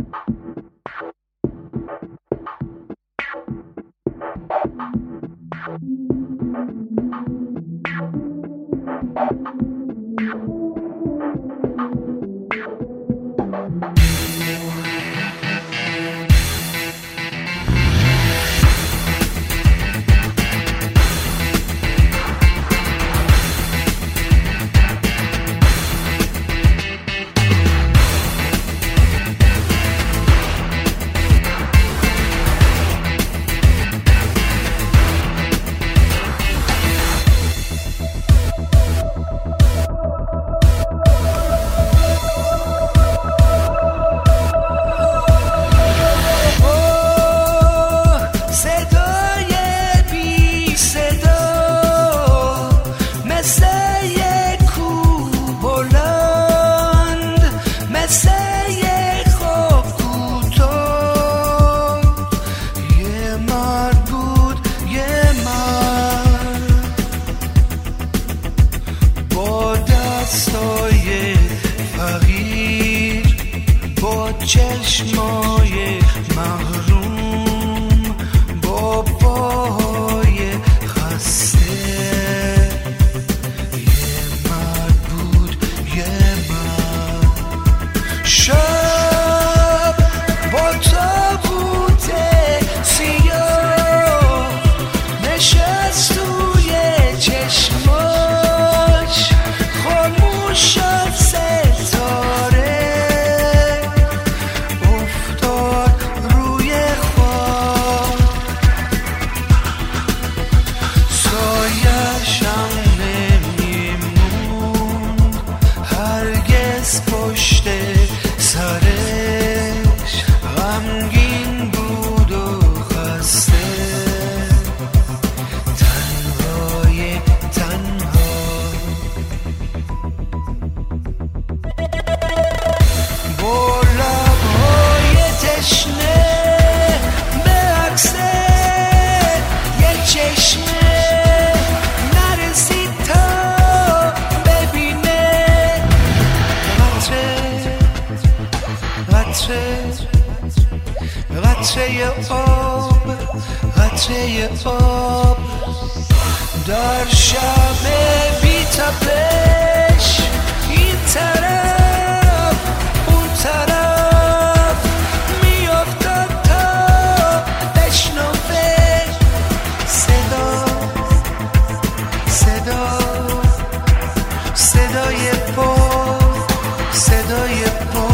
چشمای محروم با پای خسته، یه مرد بود یه مرد. شب با تابوت سیاه نشست توی چشماش، خاموش شد ستاره، پشت سرش غمگین بود و خسته، تنهای تنها. با لبهای تشنه به عکس یه چشمه نرسید تا قطره آب، قطره آب در شب بی تپش، این طرف اون طرف میافتاد تا بشنوه صدا صدا صدای پا، صدای پا.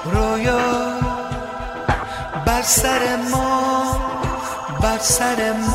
بر سر ما